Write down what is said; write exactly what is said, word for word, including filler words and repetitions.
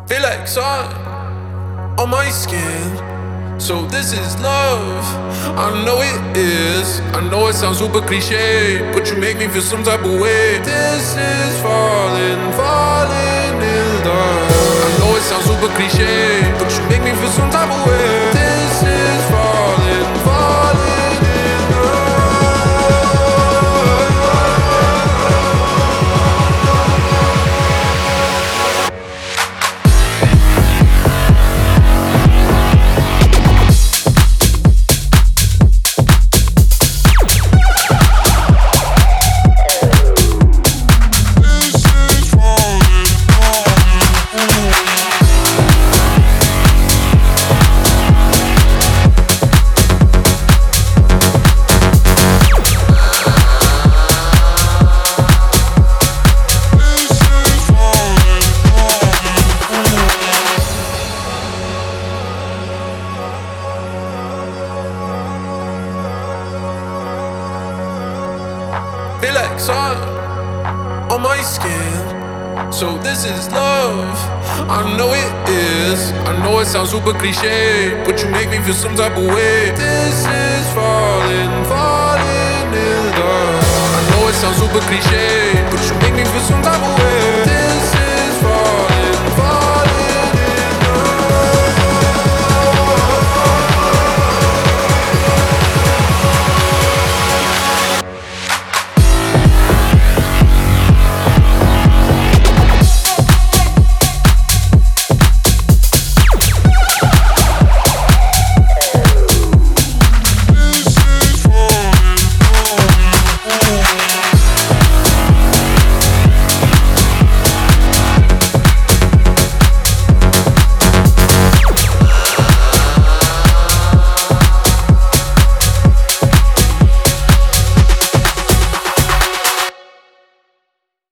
Feel like sun on my skin. So this is love. I know it is. I know it sounds super cliche, but you make me feel some type of way. This is falling, falling in love. I know it sounds super cliche, but you make me feel some type of way. This is falling, falling in love. Feel like sun on my skin. So this is love. I know it is. I know it sounds super cliche, but you make me feel some type of way. This is falling, falling in love. I know it sounds super cliche, but you make me feel some type of way.